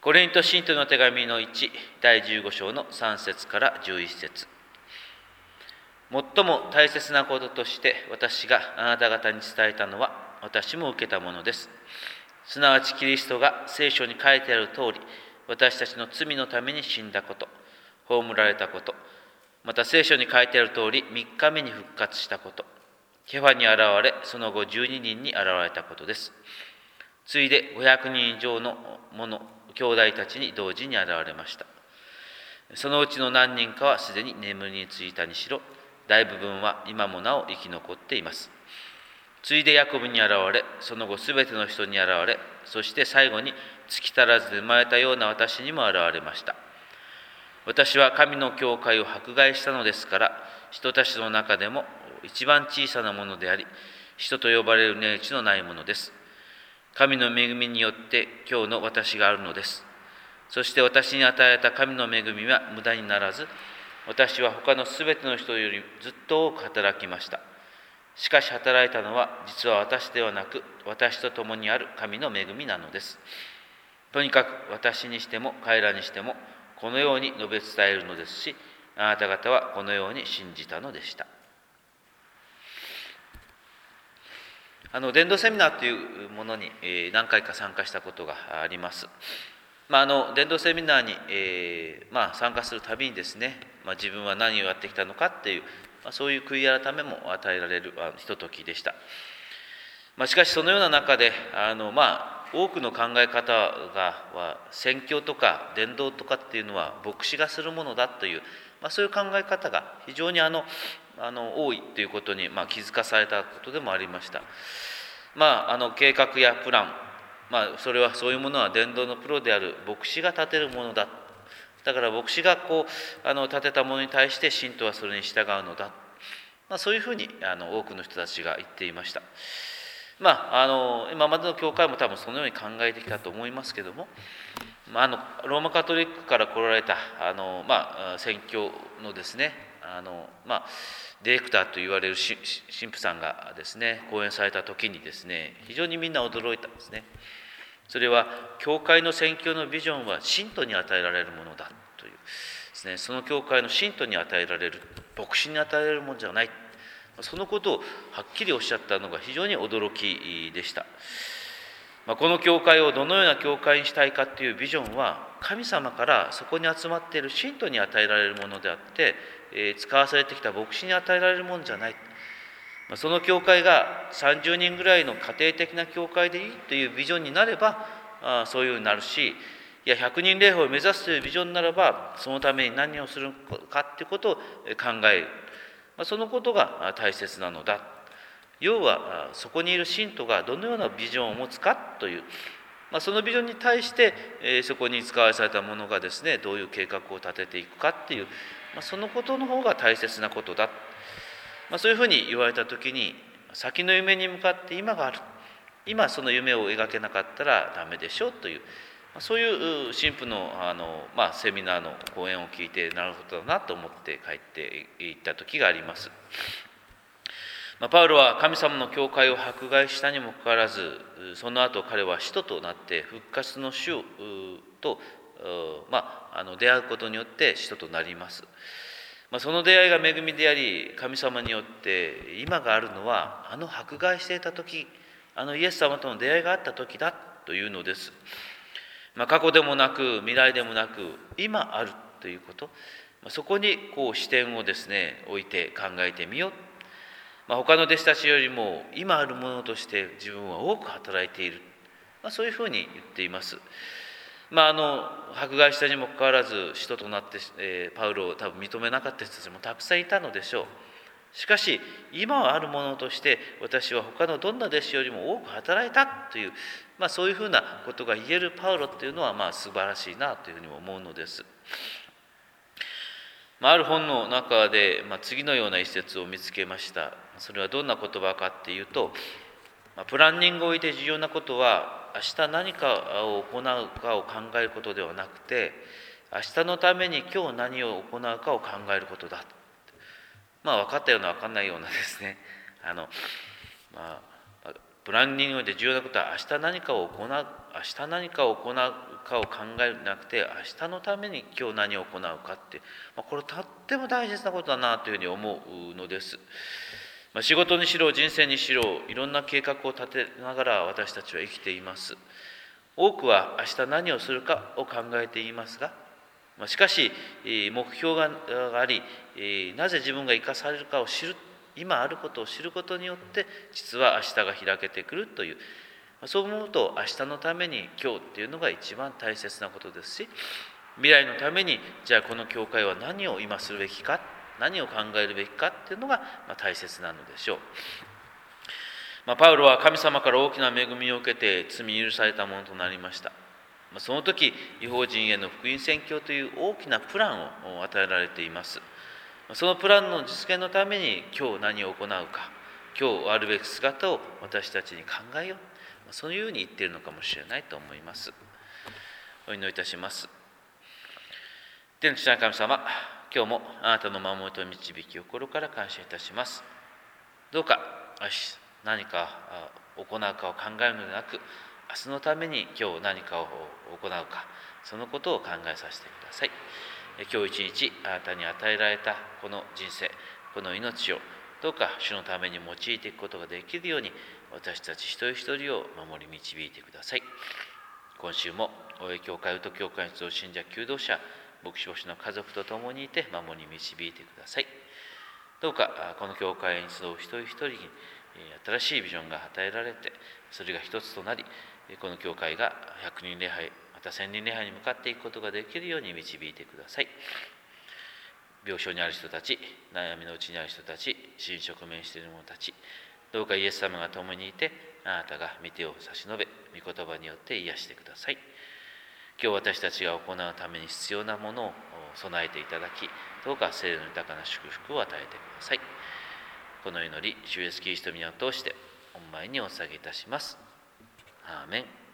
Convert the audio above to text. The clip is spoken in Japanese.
コリント信徒の手紙の1、第15章の3節から11節。最も大切なこととして私があなた方に伝えたのは私も受けたものです。すなわちキリストが聖書に書いてある通り、私たちの罪のために死んだこと、葬られたこと、また聖書に書いてある通り3日目に復活したこと、ケファに現れ、その後12人に現れたことです。ついで500人以上の兄弟たちに同時に現れました。そのうちの何人かはすでに眠りについたにしろ、大部分は今もなお生き残っています。ついでヤコブに現れ、その後すべての人に現れ、そして最後に月足らずで生まれたような私にも現れました。私は神の教会を迫害したのですから、人たちの中でも一番小さなものであり、人と呼ばれる値打ちのないものです。神の恵みによって今日の私があるのです。そして私に与えられた神の恵みは無駄にならず、私は他のすべての人よりずっと多く働きました。しかし働いたのは実は私ではなく、私と共にある神の恵みなのです。とにかく私にしても彼らにしてもこのように述べ伝えるのですし、あなた方はこのように信じたのでした。伝道セミナーというものに何回か参加したことがあります。伝道セミナーに参加するたびにですね、自分は何をやってきたのかっていう、そういう悔い改めも与えられるひとときでした。しかしそのような中で多くの考え方は宣教とか伝道とかっていうのは牧師がするものだという、そういう考え方が非常に多いということに気づかされたことでもありました。計画やプラン、それはそういうものは伝道のプロである牧師が立てるものだ。だから牧師が立てたものに対して信徒はそれに従うのだ。そういうふうに多くの人たちが言っていました。今までの教会も多分そのように考えてきたと思いますけども、ローマカトリックから来られた宣教のですね、ディレクターと言われる神父さんがですね講演された時にですね、非常にみんな驚いたんですね。それは教会の宣教のビジョンは信徒に与えられるものだというですね、その教会の信徒に与えられる、牧師に与えられるものじゃない、そのことをはっきりおっしゃったのが非常に驚きでした。この教会をどのような教会にしたいかというビジョンは神様からそこに集まっている信徒に与えられるものであって、使わされてきた牧師に与えられるものじゃない。その教会が30人ぐらいの家庭的な教会でいいというビジョンになればそういうふうになるし、いや100人礼拝を目指すというビジョンならばそのために何をするかということを考える、そのことが大切なのだ。要はそこにいる信徒がどのようなビジョンを持つかという、そのビジョンに対してそこに使わされたものがですね、どういう計画を立てていくかっていう、そのことの方が大切なことだ。そういうふうに言われた時に、先の夢に向かって今がある、今その夢を描けなかったらダメでしょうという、そういう神父のセミナーの講演を聞いて、なるほどだなと思って帰っていった時があります。パウロは神様の教会を迫害したにもかかわらず、その後彼は使徒となって復活の主と出会うことによって使徒となります。その出会いが恵みであり、神様によって今があるのは迫害していた時、イエス様との出会いがあった時だというのです。過去でもなく未来でもなく今あるということ、そこに視点をですね置いて考えてみよう。他の弟子たちよりも今あるものとして自分は多く働いている、そういうふうに言っています。迫害したにもかかわらず使徒となって、パウロを多分認めなかった人たちもたくさんいたのでしょう。しかし今はあるものとして私は他のどんな弟子よりも多く働いたという、そういうふうなことが言えるパウロというのは素晴らしいなというふうにも思うのです。ある本の中で、次のような一節を見つけました。それはどんな言葉かっていうと、プランニングにおいて重要なことは明日何かを行うかを考えることではなくて、明日のために今日何を行うかを考えることだ。分かったような分かんないようなですね、 プランニングにおいて重要なことは明日何かを行うかを考えるんじゃなくて、明日のために今日何を行うかって、これとっても大切なことだなというふうに思うのです。仕事にしろ人生にしろ、いろんな計画を立てながら私たちは生きています。多くは明日何をするかを考えていますが、しかし目標があり、なぜ自分が生かされるかを知る、今あることを知ることによって実は明日が開けてくるという、そう思うと明日のために今日っていうのが一番大切なことですし、未来のためにじゃあこの教会は何を今するべきか、何を考えるべきかっていうのが大切なのでしょう。パウロは神様から大きな恵みを受けて罪許されたものとなりました。その時、異邦人への福音宣教という大きなプランを与えられています。そのプランの実現のために今日何を行うか、今日あるべき姿を私たちに考えよう、そういうふうに言っているのかもしれないと思います。お祈りいたします。天の父なる神様、今日もあなたの守りと導きを心から感謝いたします。どうか何か行うかを考えるのではなく、明日のために今日何かを行うか、そのことを考えさせてください。今日一日あなたに与えられたこの人生、この命をどうか主のために用いていくことができるように、私たち一人一人を守り導いてください。今週も大江教会宇都教会に集う信者求道者牧師牧師の家族と共にいて守り導いてください。どうかこの教会に集う一人一人に新しいビジョンが与えられて、それが一つとなり、この教会が100人礼拝、また1000人礼拝に向かっていくことができるように導いてください。病床にある人たち、悩みのうちにある人たち、死に直面している者たち、どうかイエス様が共にいて、あなたが御手を差し伸べ、御言葉によって癒してください。今日私たちが行うために必要なものを備えていただき、どうか聖霊の豊かな祝福を与えてください。この祈り、主イエスキリストの皆を通して御前にお捧げいたします。アーメン。